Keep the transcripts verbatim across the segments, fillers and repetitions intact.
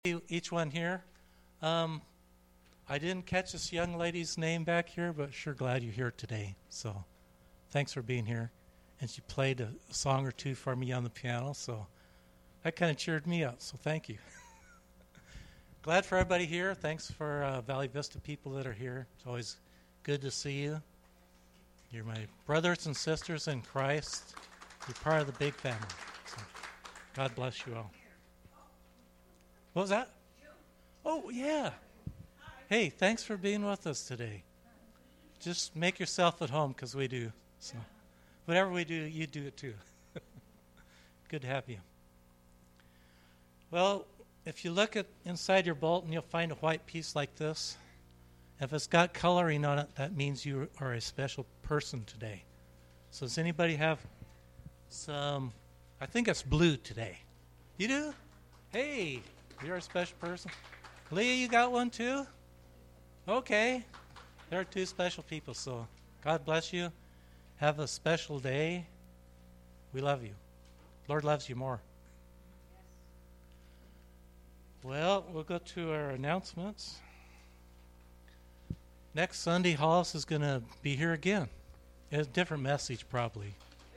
Each one here. Um, I didn't catch this young lady's name back here, but sure glad you're here today. So thanks for being here. And she played a, a song or two for me on the piano, so that kind of cheered me up, so thank you. Glad for everybody here. Thanks for uh, Valley Vista people that are here. It's always good to see you. You're my brothers and sisters in Christ. You're part of the big family. So God bless you all. What was that? Oh, yeah. Hey, thanks for being with us today. Just make yourself at home, because we do. So whatever we do, you do it too. Good to have you. Well, if you look at inside your bulletin, you'll find a white piece like this. If it's got coloring on it, that means you are a special person today. So does anybody have some, I think it's blue today. You do? Hey, you're a special person. Leah, you got one too? Okay. There are two special people, so God bless you. Have a special day. We love you. Lord loves you more. Well, we'll go to our announcements. Next Sunday, Hollis is going to be here again. It's a different message, probably.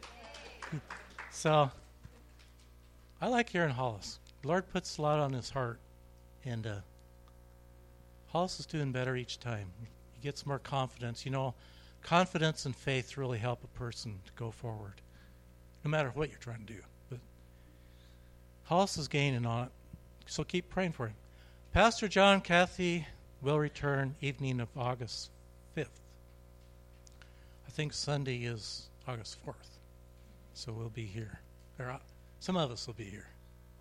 So, I like hearing Hollis. The Lord puts a lot on his heart. And uh, Hollis is doing better each time. He gets more confidence. You know, confidence and faith really help a person to go forward, no matter what you're trying to do. But Hollis is gaining on it. So keep praying for him. Pastor John Cathy will return evening of August fifth. I think Sunday is August fourth. So we'll be here. Or uh, some of us will be here.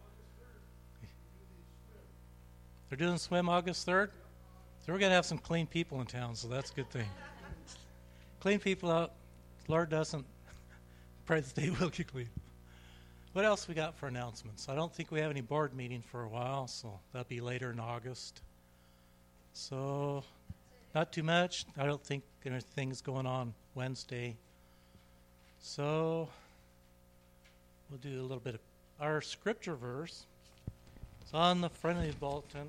They're doing swim August third? So we're going to have some clean people in town, so that's a good thing. Clean people out. The Lord doesn't. Pray that they will get clean. What else we got for announcements? I don't think we have any board meeting for a while, so that'll be later in August. So, not too much. I don't think anything's going on Wednesday. So, we'll do a little bit of our scripture verse. It's on the front of the bulletin.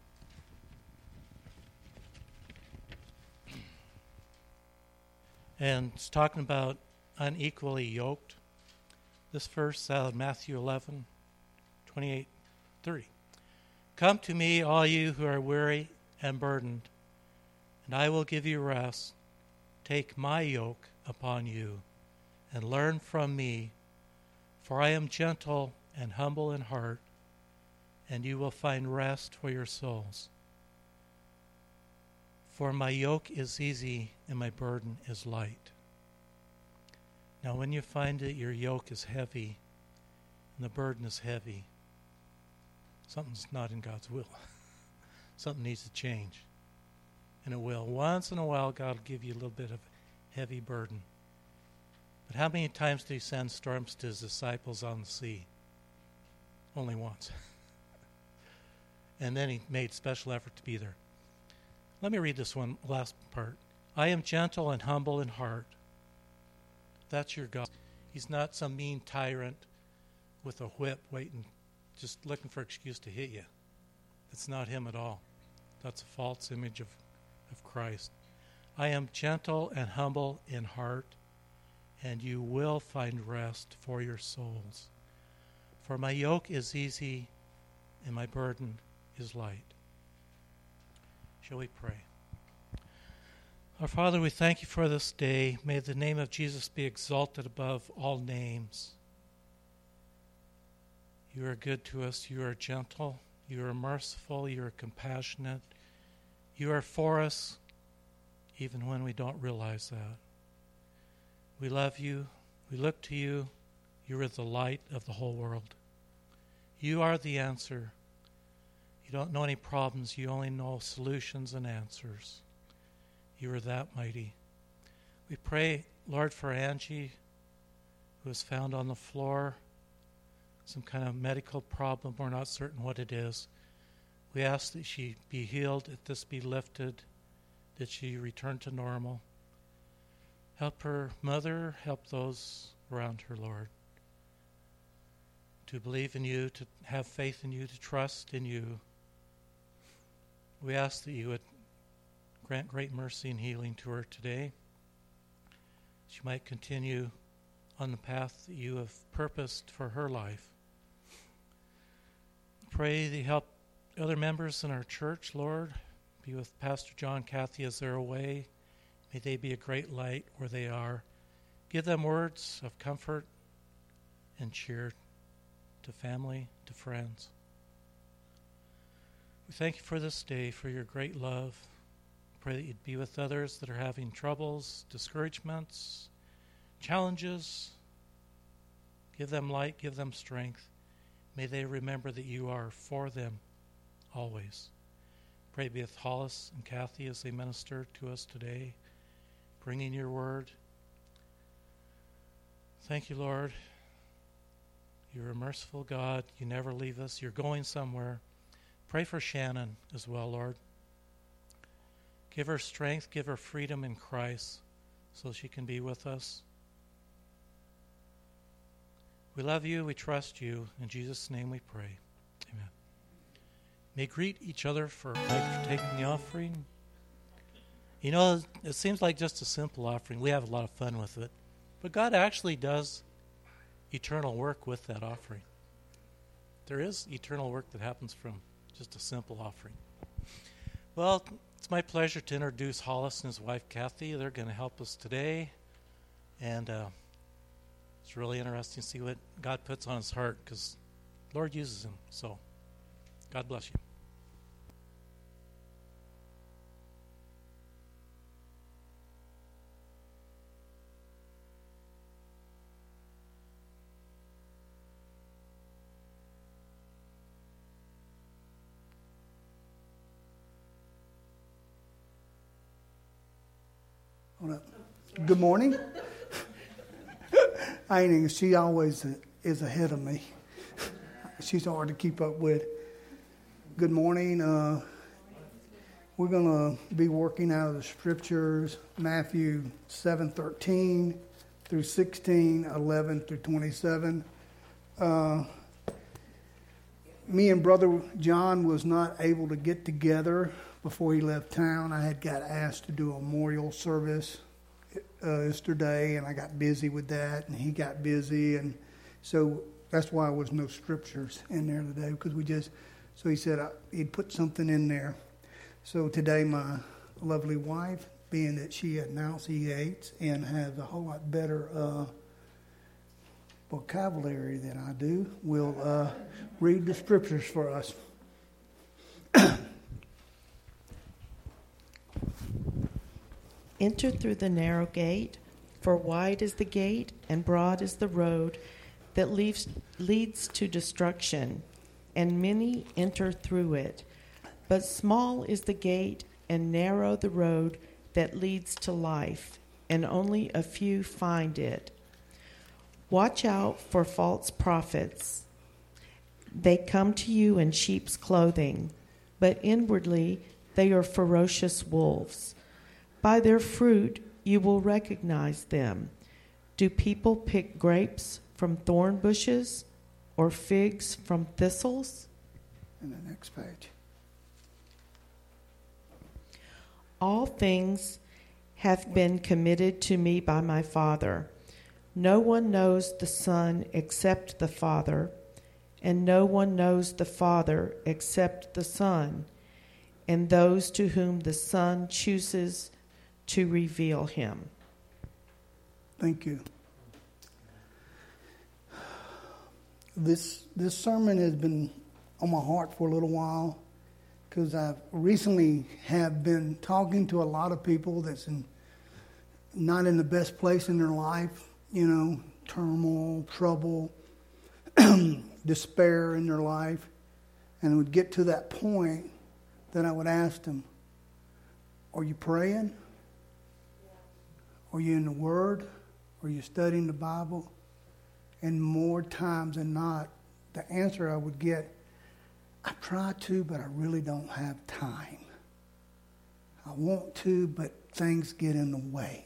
And it's talking about unequally yoked. This verse out of Matthew eleven, twenty-eight, thirty. Come to me, all you who are weary and burdened, and I will give you rest. Take my yoke upon you, and learn from me, for I am gentle and humble in heart, and you will find rest for your souls. For my yoke is easy, and my burden is light. Now, when you find that your yoke is heavy and the burden is heavy, something's not in God's will. Something needs to change. And it will. Once in a while, God will give you a little bit of heavy burden. But how many times did he send storms to his disciples on the sea? Only once. And then he made special effort to be there. Let me read this one last part. I am gentle and humble in heart. That's your God. He's not some mean tyrant with a whip waiting, just looking for an excuse to hit you. It's not him at all. That's a false image of, of Christ. I am gentle and humble in heart, and you will find rest for your souls. For my yoke is easy, and my burden is light. Shall we pray? Our Father, we thank you for this day. May the name of Jesus be exalted above all names. You are good to us. You are gentle. You are merciful. You are compassionate. You are for us, even when we don't realize that. We love you. We look to you. You are the light of the whole world. You are the answer. You don't know any problems. You only know solutions and answers. You are that mighty. We pray, Lord, for Angie, who is found on the floor, some kind of medical problem. We're not certain what it is. We ask that she be healed, that this be lifted, that she return to normal. Help her mother, help those around her, Lord. to believe in you, to have faith in you, to trust in you, We ask that you would grant great mercy and healing to her today. She might continue on the path that you have purposed for her life. Pray that you help other members in our church, Lord. Be with Pastor John, Kathy as they're away. May they be a great light where they are. Give them words of comfort and cheer to family, to friends. We thank you for this day, for your great love. Pray that you'd be with others that are having troubles, discouragements, challenges. Give them light, give them strength. May they remember that you are for them always. Pray be with Hollis and Kathy as they minister to us today, bringing your word. Thank you, Lord. You're a merciful God. You never leave us. You're going somewhere. Pray for Shannon as well, Lord. Give her strength, give her freedom in Christ so she can be with us. We love you. We trust you. In Jesus' name we pray. Amen. May greet each other for, for taking the offering. You know, it seems like just a simple offering. We have a lot of fun with it. But God actually does eternal work with that offering. There is eternal work that happens from just a simple offering. Well, it's my pleasure to introduce Hollis and his wife, Kathy. They're going to help us today. And uh, it's really interesting to see what God puts on his heart because the Lord uses him. So, God bless you. Good morning. I ain't, she always is ahead of me. She's hard to keep up with. Good morning. Uh, we're going to be working out of the scriptures, Matthew seven thirteen through sixteen, eleven through twenty-seven. Uh, me and Brother John was not able to get together before he left town. I had got asked to do a memorial service uh, yesterday, and I got busy with that, and he got busy, and so that's why there was no scriptures in there today, because we just, so he said uh, he'd put something in there. So today my lovely wife, being that she enunciates and has a whole lot better uh, vocabulary than I do, will uh, read the scriptures for us. Enter through the narrow gate, for wide is the gate and broad is the road that leads, leads to destruction, and many enter through it. But small is the gate and narrow the road that leads to life, and only a few find it. Watch out for false prophets. They come to you in sheep's clothing, but inwardly they are ferocious wolves. By their fruit you will recognize them. Do people pick grapes from thorn bushes or figs from thistles? And the next page. All things have been committed to me by my Father. No one knows the Son except the Father, and no one knows the Father except the Son, and those to whom the Son chooses to reveal him. Thank you. This this sermon has been on my heart for a little while because I recently have been talking to a lot of people that's in, not in the best place in their life, you know, turmoil, trouble, despair in their life, and would get to that point that I would ask them, are you praying? Are you in the Word? Are you studying the Bible? And more times than not, the answer I would get, I try to, but I really don't have time. I want to, but things get in the way.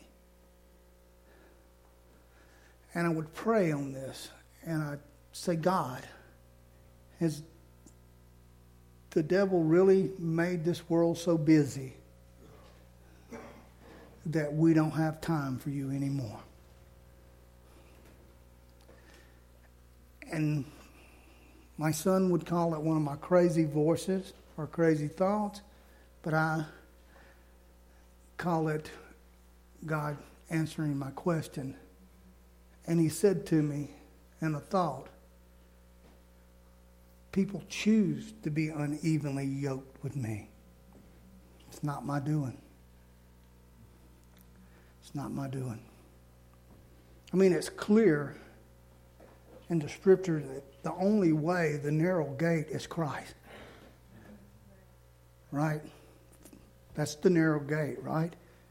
And I would pray on this, and I'd say, God, has the devil really made this world so busy that we don't have time for you anymore. And my son would call it one of my crazy voices or crazy thoughts, but I call it God answering my question. And he said to me in a thought, people choose to be unevenly yoked with me. It's not my doing. It's not my doing. I mean, it's clear in the scripture that the only way, the narrow gate, is Christ. Right? That's the narrow gate, right?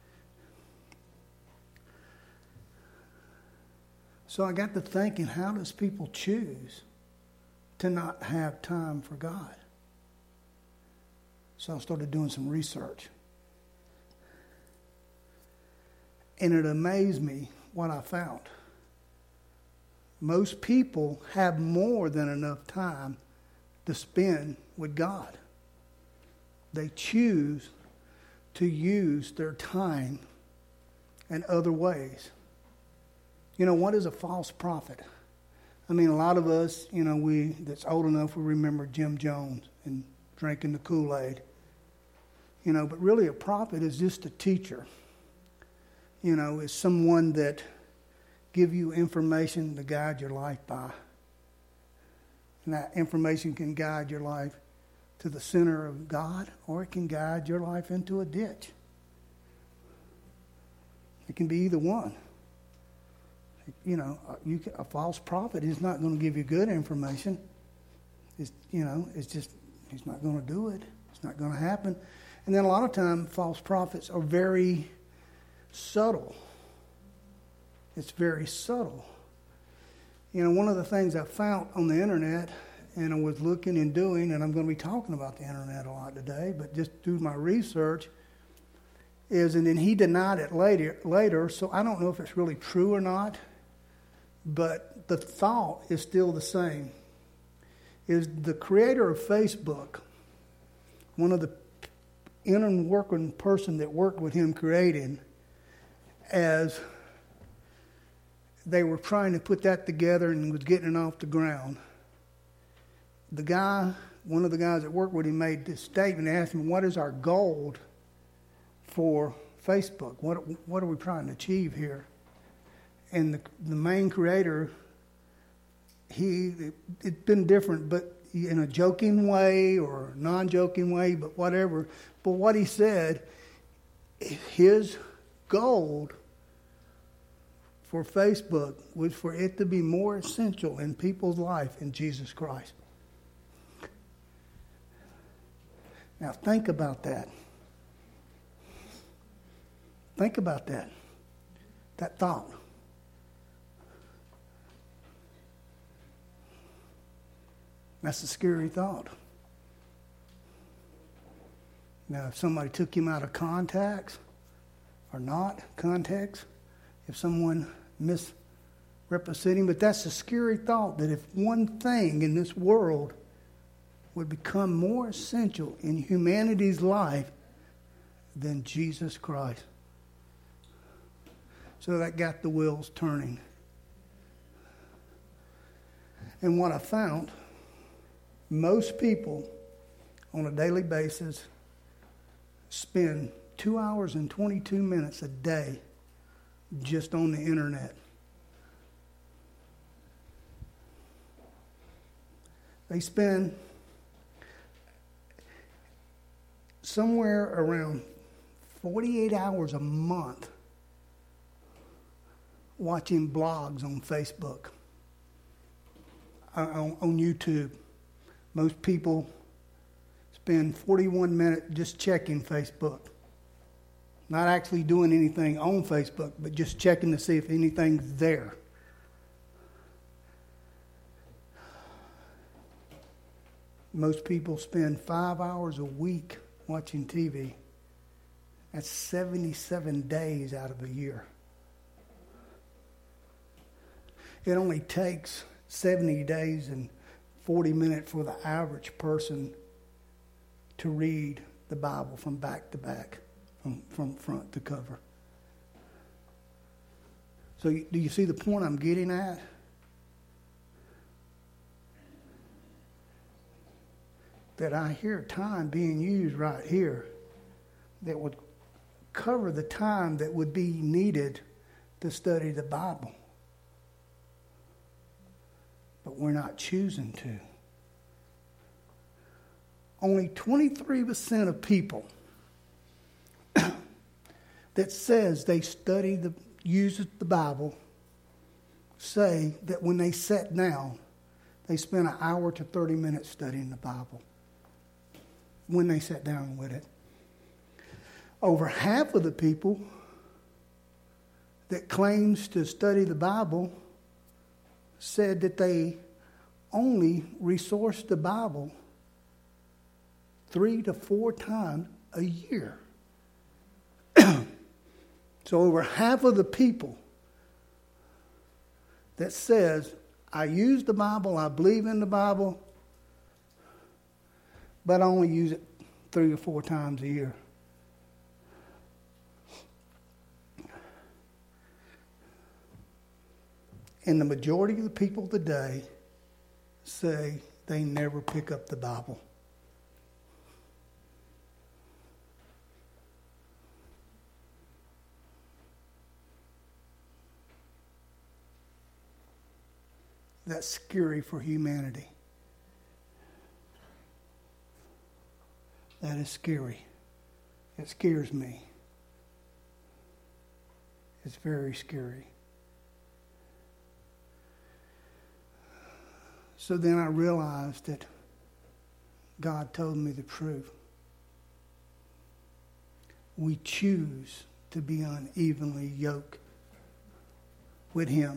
So I got to thinking, how does people choose to not have time for God? So I started doing some research. And it amazed me what I found. Most people have more than enough time to spend with God. They choose to use their time in other ways. You know, what is a false prophet? I mean, a lot of us, you know, we that's old enough, we remember Jim Jones and drinking the Kool-Aid. You know, but really a prophet is just a teacher. You know, is someone that give you information to guide your life by. And that information can guide your life to the center of God, or it can guide your life into a ditch. It can be either one. You know, you can, a false prophet is not going to give you good information. It's, you know, it's just, he's not going to do it. It's not going to happen. And then a lot of times, false prophets are very subtle. It's very subtle. You know, one of the things I found on the internet, and I was looking and doing, and I'm going to be talking about the internet a lot today, but just through my research, is, and then he denied it later, later, so I don't know if it's really true or not, but the thought is still the same. Is the creator of Facebook, one of the inner working person that worked with him creating, as they were trying to put that together and was getting it off the ground, the guy, one of the guys that worked with him, made this statement, asked him, what is our goal for Facebook? What what are we trying to achieve here? And the the main creator, he, it, it's been different, but in a joking way or non-joking way, but whatever. But what he said, his goal for Facebook was for it to be more essential in people's life in Jesus Christ. Now think about that. Think about that. That thought. That's a scary thought. Now, if somebody took him out of context or not context, if someone misrepresented him, but that's a scary thought that if one thing in this world would become more essential in humanity's life than Jesus Christ. So that got the wheels turning. And what I found, most people on a daily basis spend two hours and twenty-two minutes a day just on the internet. They spend somewhere around forty-eight hours a month watching blogs on Facebook, on, on YouTube. Most people spend forty-one minutes just checking Facebook. Not actually doing anything on Facebook, but just checking to see if anything's there. Most people spend five hours a week watching T V. That's seventy-seven days out of a year. It only takes seventy days and forty minutes for the average person to read the Bible from back to back, from, from front to cover. So you, do you see the point I'm getting at? That I hear time being used right here that would cover the time that would be needed to study the Bible. But we're not choosing to. Only twenty-three percent of people that says they study the use the Bible say that when they sat down, they spent an hour to thirty minutes studying the Bible. When they sat down with it. Over half of the people that claims to study the Bible said that they only resource the Bible three to four times a year. So over half of the people that says, I use the Bible, I believe in the Bible, but I only use it three or four times a year. And the majority of the people today say they never pick up the Bible. That's scary for humanity. That is scary. It scares me. It's very scary. So then I realized that God told me the truth. We choose to be unevenly yoked with Him.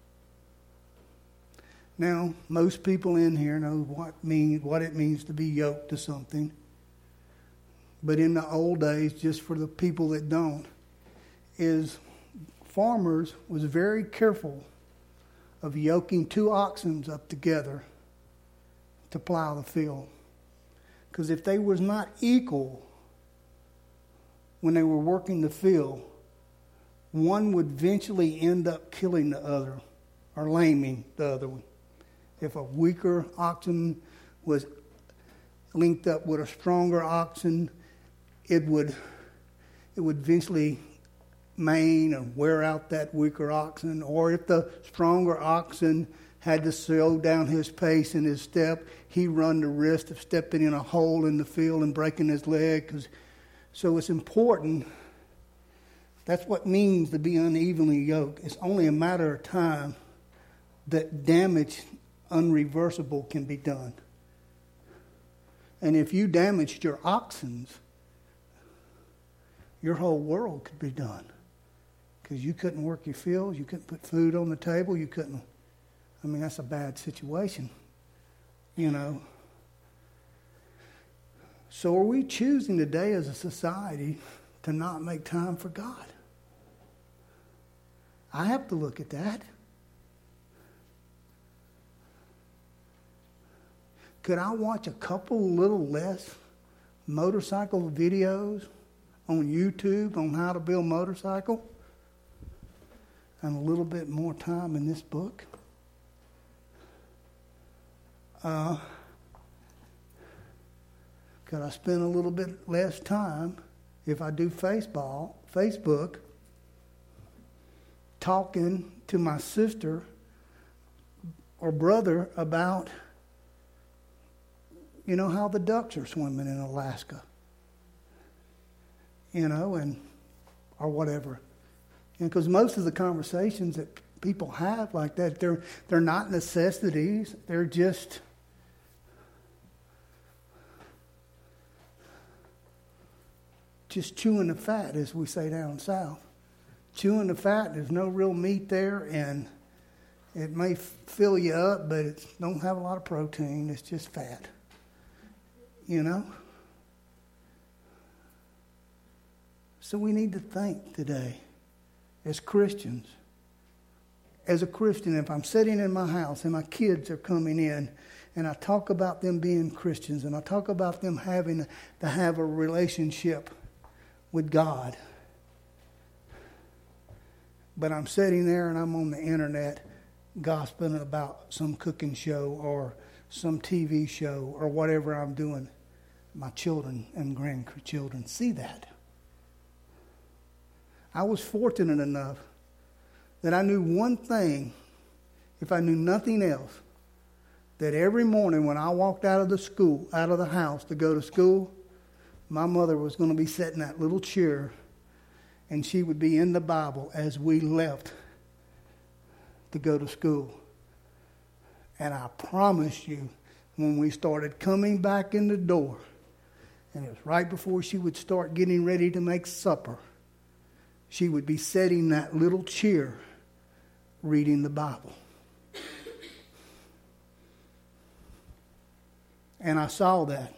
Now, most people in here know what mean what it means to be yoked to something. But in the old days, just for the people that don't, is farmers was very careful of yoking two oxen up together to plow the field. Because if they was not equal when they were working the field, one would eventually end up killing the other or laming the other one. If a weaker oxen was linked up with a stronger oxen, it would it would eventually maim and wear out that weaker oxen. Or if the stronger oxen had to slow down his pace and his step, he run the risk of stepping in a hole in the field and breaking his leg. Cause, so it's important. That's what it means to be unevenly yoked. It's only a matter of time that damage unreversible can be done. And if you damaged your oxens, your whole world could be done. Because you couldn't work your fields, you couldn't put food on the table, you couldn't. I mean, that's a bad situation, you know. So are we choosing today as a society to not make time for God? I have to look at that. Could I watch a couple little less motorcycle videos on YouTube on how to build a motorcycle and a little bit more time in this book? Uh, could I spend a little bit less time if I do Facebook, Facebook talking to my sister or brother about, you know, how the ducks are swimming in Alaska, you know, and or whatever. And because most of the conversations that people have like that, they're they're not necessities. They're just just chewing the fat, as we say down south. Chewing the fat. There's no real meat there, and it may fill you up, but it don't have a lot of protein. It's just fat. You know? So we need to think today, as Christians. As a Christian, if I'm sitting in my house and my kids are coming in and I talk about them being Christians, and I talk about them having to have a relationship with God. But I'm sitting there and I'm on the internet gossiping about some cooking show or some T V show or whatever I'm doing. My children and grandchildren see that. I was fortunate enough that I knew one thing, if I knew nothing else, that every morning when I walked out of the school, out of the house to go to school, my mother was going to be sitting in that little chair, and she would be in the Bible as we left to go to school. And I promise you, when we started coming back in the door, and it was right before she would start getting ready to make supper, she would be sitting in that little chair reading the Bible. And I saw that.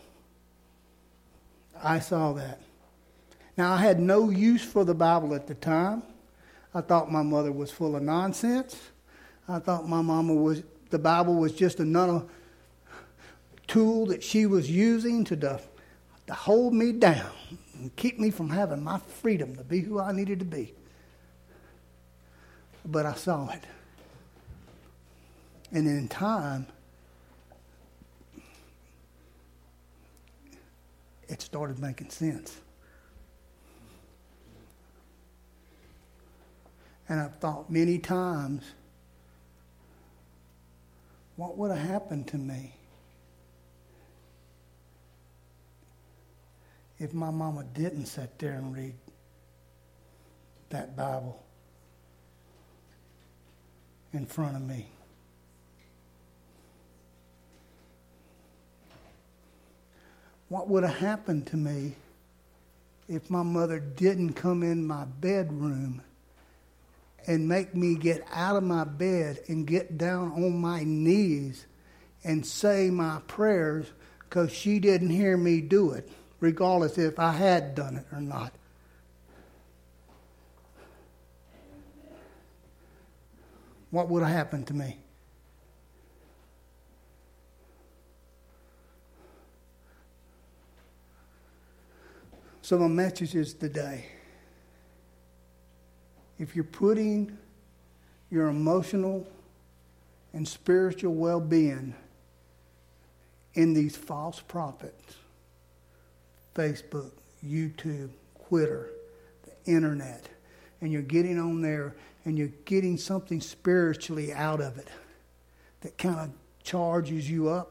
I saw that. Now, I had no use for the Bible at the time. I thought my mother was full of nonsense. I thought my mama was, the Bible was just another tool that she was using to, to, to hold me down and keep me from having my freedom to be who I needed to be. But I saw it. And in time, it started making sense. And I've thought many times, what would have happened to me if my mama didn't sit there and read that Bible in front of me? What would have happened to me if my mother didn't come in my bedroom and make me get out of my bed and get down on my knees and say my prayers because she didn't hear me do it, regardless if I had done it or not? What would have happened to me? So my message is today, if you're putting your emotional and spiritual well-being in these false prophets, Facebook, YouTube, Twitter, the internet, and you're getting on there and you're getting something spiritually out of it that kind of charges you up,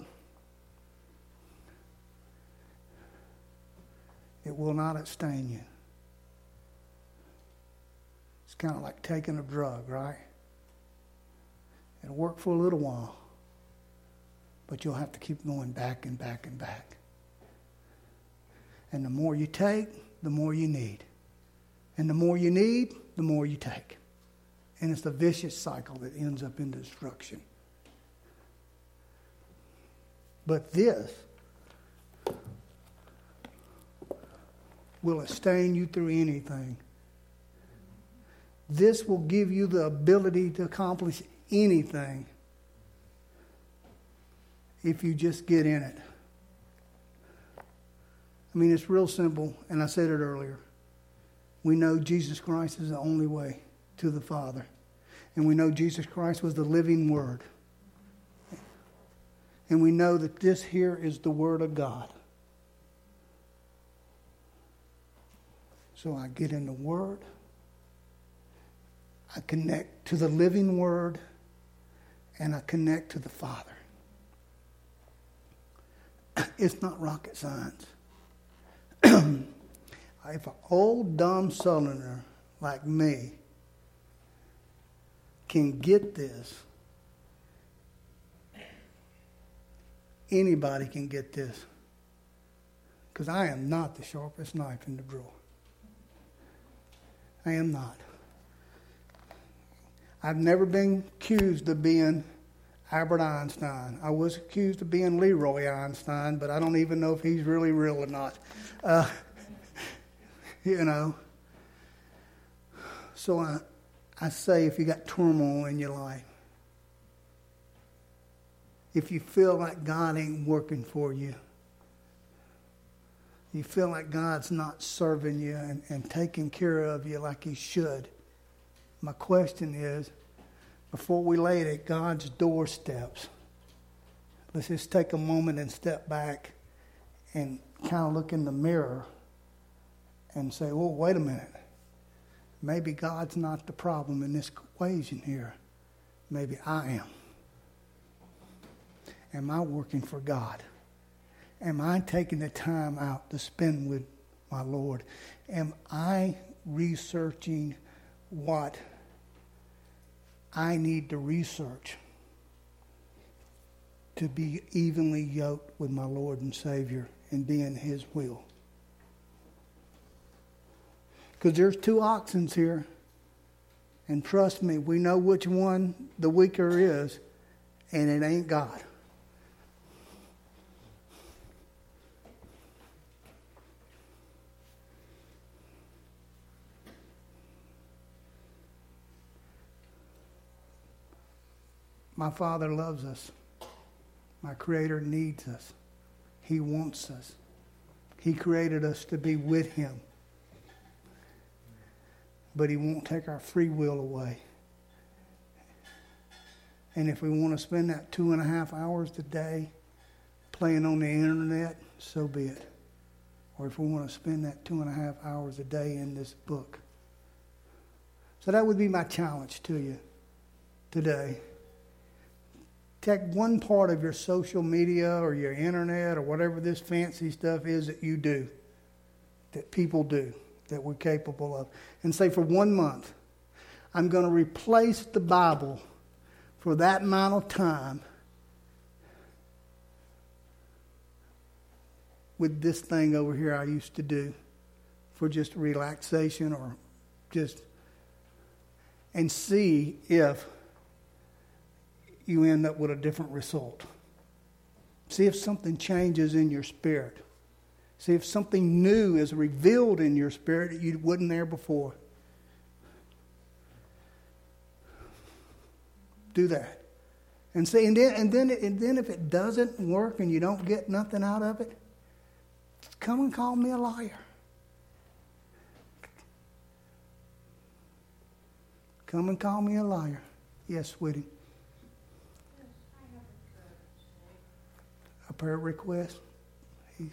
it will not sustain you. It's kind of like taking a drug, right? It'll work for a little while, but you'll have to keep going back and back and back. And the more you take, the more you need. And the more you need, the more you take. And it's a vicious cycle that ends up in destruction. But this will sustain you through anything. This will give you the ability to accomplish anything if you just get in it. I mean, it's real simple, and I said it earlier. We know Jesus Christ is the only way to the Father. And we know Jesus Christ was the living Word. And we know that this here is the Word of God. So I get in the Word. I connect to the living Word. And I connect to the Father. It's not rocket science. If an old dumb southerner like me can get this, anybody can get this. Because I am not the sharpest knife in the drawer. I am not. I've never been accused of being Albert Einstein. I was accused of being Leroy Einstein, but I don't even know if he's really real or not. Uh, you know. So I, I say, if you got turmoil in your life, if you feel like God ain't working for you, you feel like God's not serving you and, and taking care of you like He should, my question is, before we lay it at God's doorsteps, let's just take a moment and step back and kind of look in the mirror and say, well, wait a minute. Maybe God's not the problem in this equation here. Maybe I am. Am I working for God? Am I taking the time out to spend with my Lord? Am I researching what I need to research to be evenly yoked with my Lord and Savior and be in His will? Because there's two oxens here. And trust me, we know which one the weaker is, and it ain't God. My Father loves us. My Creator needs us. He wants us. He created us to be with Him. But He won't take our free will away. And if we want to spend that two and a half hours a day playing on the internet, so be it. Or if we want to spend that two and a half hours a day in this book. So that would be my challenge to you today. Take one part of your social media or your internet or whatever this fancy stuff is that you do, that people do, that we're capable of, and say for one month, I'm going to replace the Bible for that amount of time with this thing over here I used to do for just relaxation or just, and see if you end up with a different result. See if something changes in your spirit. See if something new is revealed in your spirit that you wasn't there before. Do that. And see, and then, and then, and then if it doesn't work and you don't get nothing out of it, come and call me a liar. Come and call me a liar. Yes, sweetie. A prayer request. He's,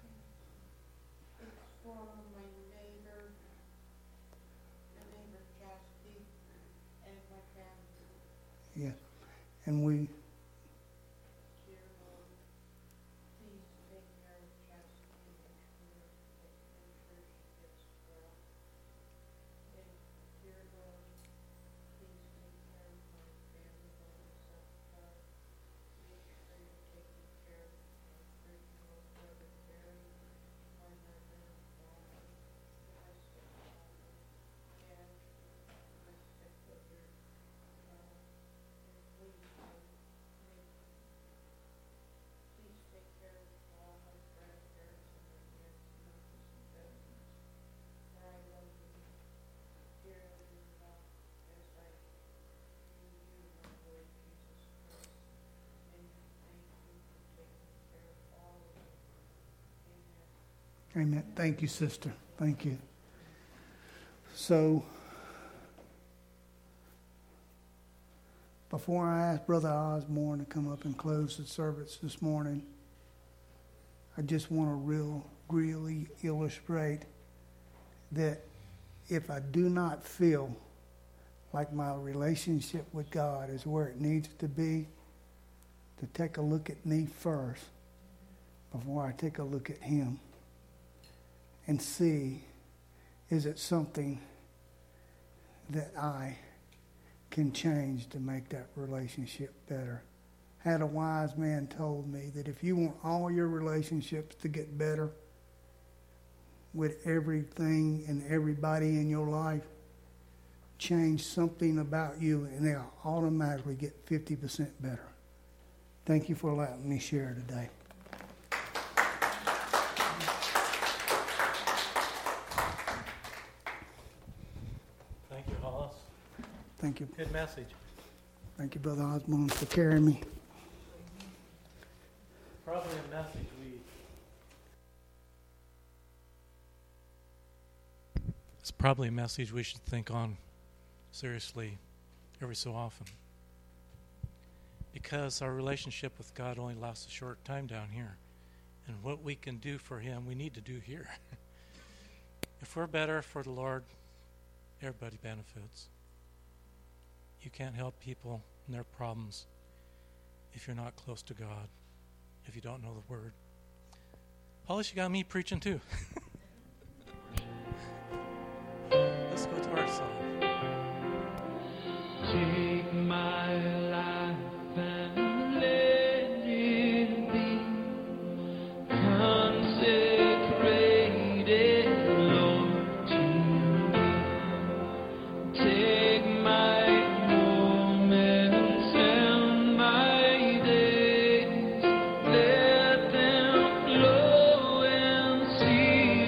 yeah, and we. Amen. Thank you, sister. Thank you. So, before I ask Brother Osborne to come up and close the service this morning, I just want to real, really illustrate that if I do not feel like my relationship with God is where it needs to be, to take a look at me first before I take a look at Him. And see, is it something that I can change to make that relationship better? I had a wise man told me that if you want all your relationships to get better with everything and everybody in your life, change something about you and they'll automatically get fifty percent better. Thank you for allowing me to share today. Thank you. Good message. Thank you, Brother Osborne, for carrying me. It's probably a message we should think on seriously every so often. Because our relationship with God only lasts a short time down here. And what we can do for Him, we need to do here. If we're better for the Lord, everybody benefits. You can't help people and their problems if you're not close to God, if you don't know the Word. Hollis, you got me preaching too. Let's go to our song. Take my life and let it be consecrated, Lord, to thee. Take my moments and my days, let them flow and see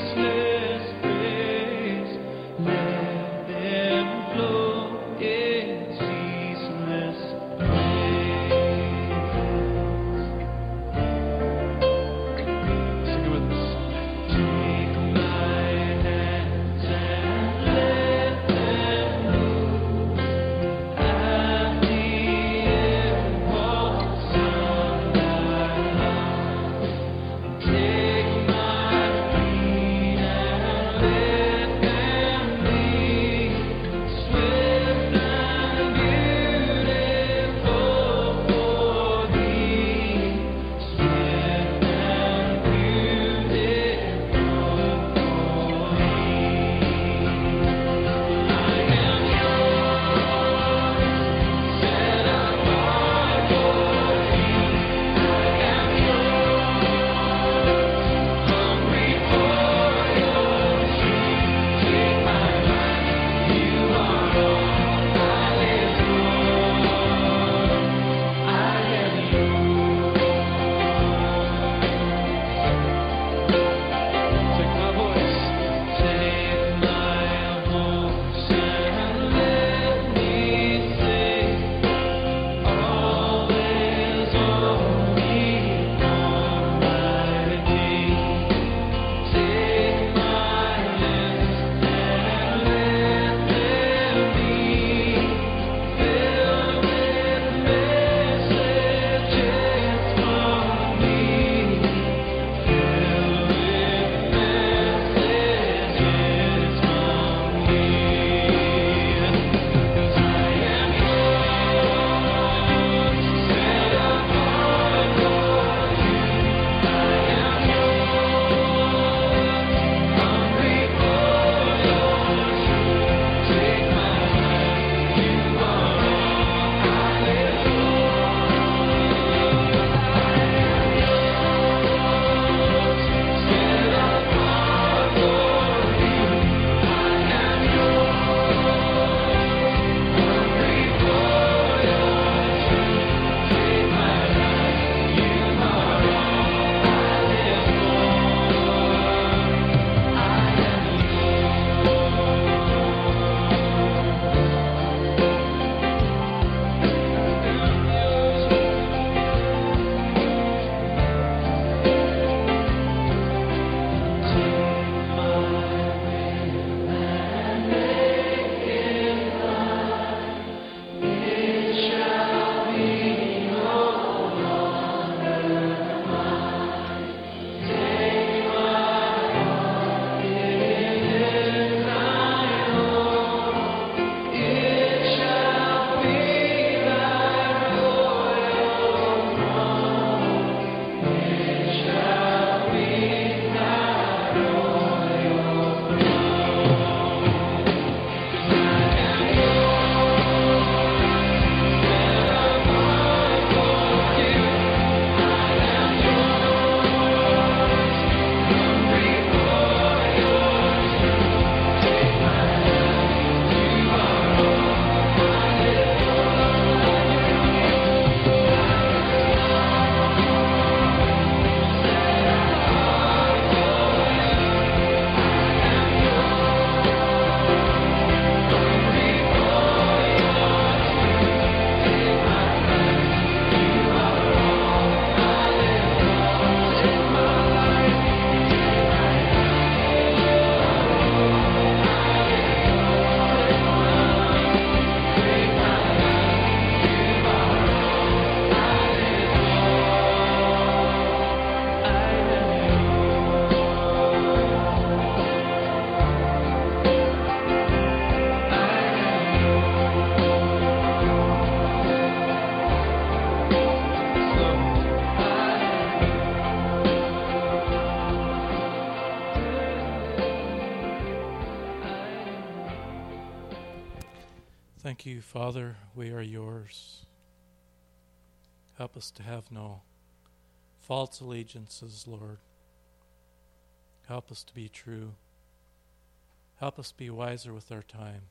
Thank you, Father. We are yours. Help us to have no false allegiances, Lord. Help us to be true. Help us be wiser with our time.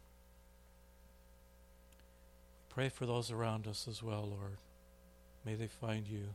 Pray for those around us as well, Lord. May they find you.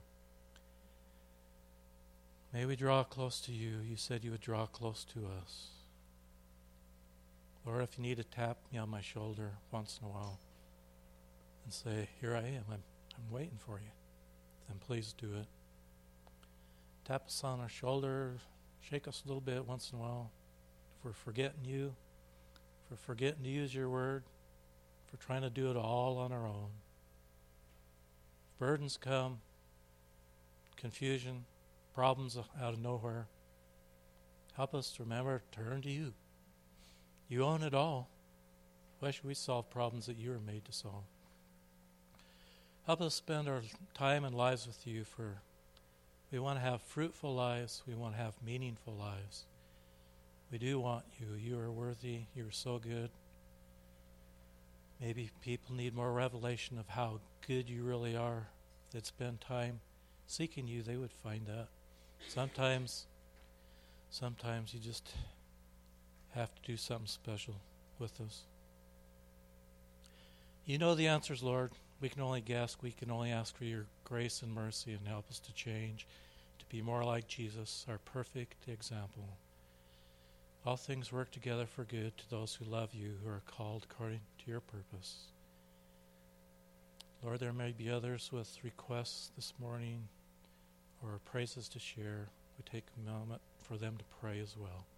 May we draw close to you. You said you would draw close to us. Lord, if you need to tap me on my shoulder once in a while and say, here I am, I'm, I'm waiting for you, then please do it. Tap us on our shoulder, shake us a little bit once in a while. If we're forgetting you, if we're forgetting to use your word, if we're trying to do it all on our own. If burdens come, confusion, problems out of nowhere, help us to remember to turn to you. You own it all. Why should we solve problems that you are made to solve? Help us spend our time and lives with you, for we want to have fruitful lives. We want to have meaningful lives. We do want you. You are worthy. You are so good. Maybe people need more revelation of how good you really are. If they'd spend time seeking you, they would find that. Sometimes, sometimes you just have to do something special with us. You know the answers, Lord. We can only guess. We can only ask for your grace and mercy and help us to change, to be more like Jesus, our perfect example. All things work together for good to those who love you, who are called according to your purpose. Lord, there may be others with requests this morning or praises to share. We take a moment for them to pray as well.